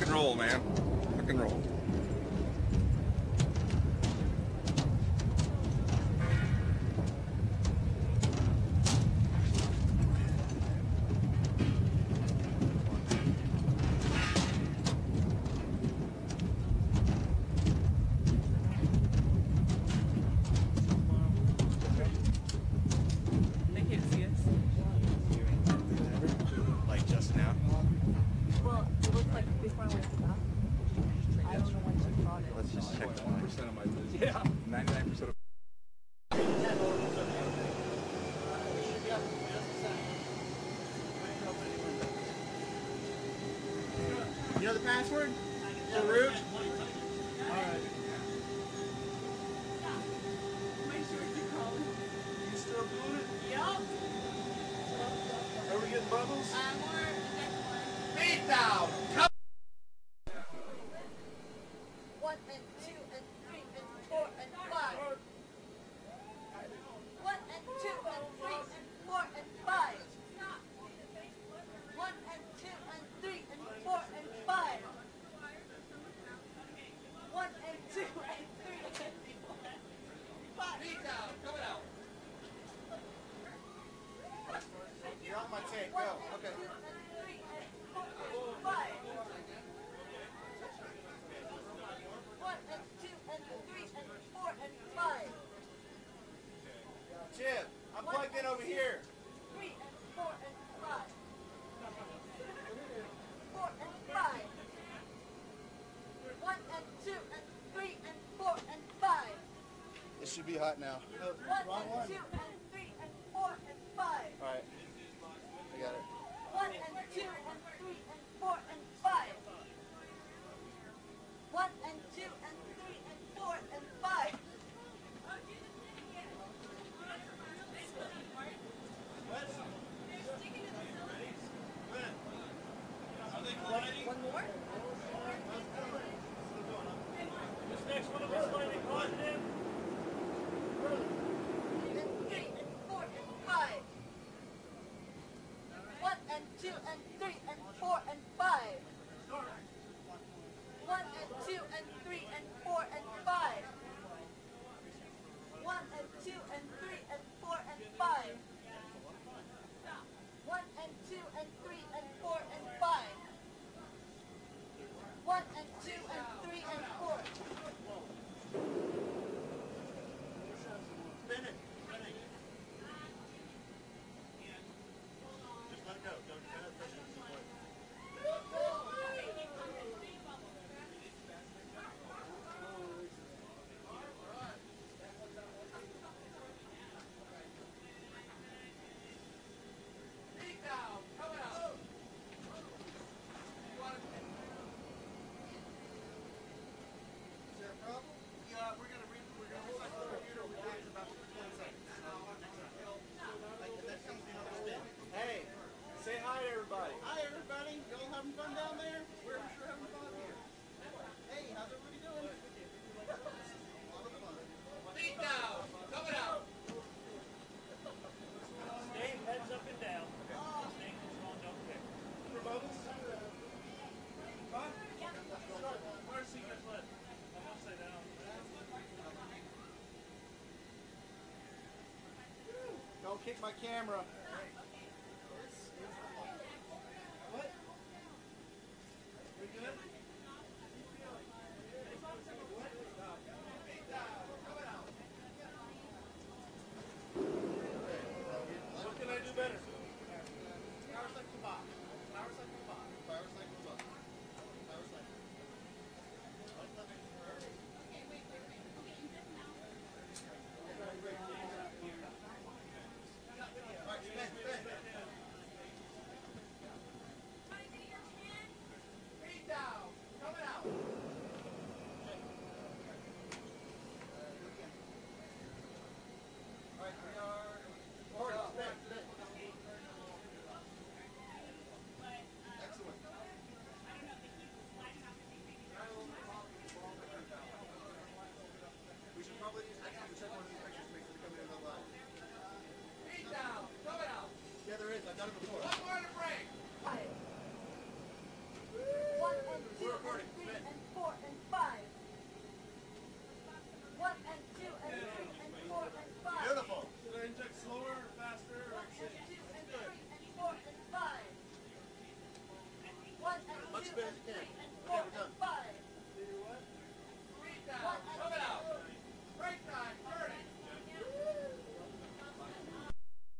and roll, man. Rock and roll. They can't see us. Like just now? Well, it looked like before I went to the bathroom. I don't know when she thought it. Let's just check 1% of my business. Yeah. 99% of You know the password? The root? Alright. Make sure you call it. You still doing it? Yup. Are we getting bubbles? More next one. Feet down! Come 1 and 2 and 3 and 4 and 5. 1 and 2 and 3 and 4 and 5. 1 and 2 and 3 and 4 and 5. 1 and 2 and 3 and 4 and 5. Feet down! Come out! You're on my tape. 1 Go. and Okay. 2 and 3 and 4 and 5. 1 and 2 and 3 and 4 and 5. Chip, I'm plugged in over here. 3 and 4 and 5. 4 and 5. 1 and 2 and 3 and 4 and 5. It should be hot now. 1 and 2 and 3 and 4 and 5. Alright. I got it. 1 and 2 and 3 and 4 and 5. 1 and 2 and 3 and 4 and 5. One more? This next one will be slightly positive. And 3 and 4 and 5. 1 and 2 and 3 and 4 and 5. 1 and 2 and 3 and 4 and 5. 1 and 2 and 3 and 4 and 5. 1 and 2 and 3 and 4 and 5. 1 and 2 and 3 and 4. Spin it. Just let it go. Don't push it. Is there a problem? Yeah, we're gonna recycle the computer. We'll take about 20 seconds. And that comes in on the spin. Hey, say hi to everybody. Hi everybody. Y'all having fun down there? We're sure having fun here. Hey, how's everybody doing? A lot of fun. Feet down. Coming out. Stay heads up and down. Stay control, don't kick. For bubbles? Fun? Where's secret left? I'm upside down. Don't kick my camera. What? We good? What can I do better?